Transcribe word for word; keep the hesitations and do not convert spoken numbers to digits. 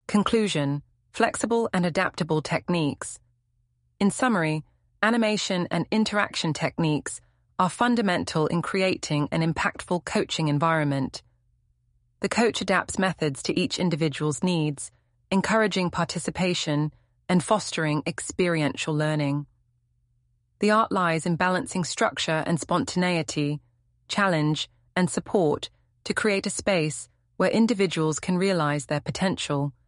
Conclusion: flexible and adaptable techniques. In summary, animation and interaction techniques are fundamental in creating an impactful coaching environment. The coach adapts methods to each individual's needs, encouraging participation and fostering experiential learning. The art lies in balancing structure and spontaneity, challenge and support to create a space where individuals can realize their potential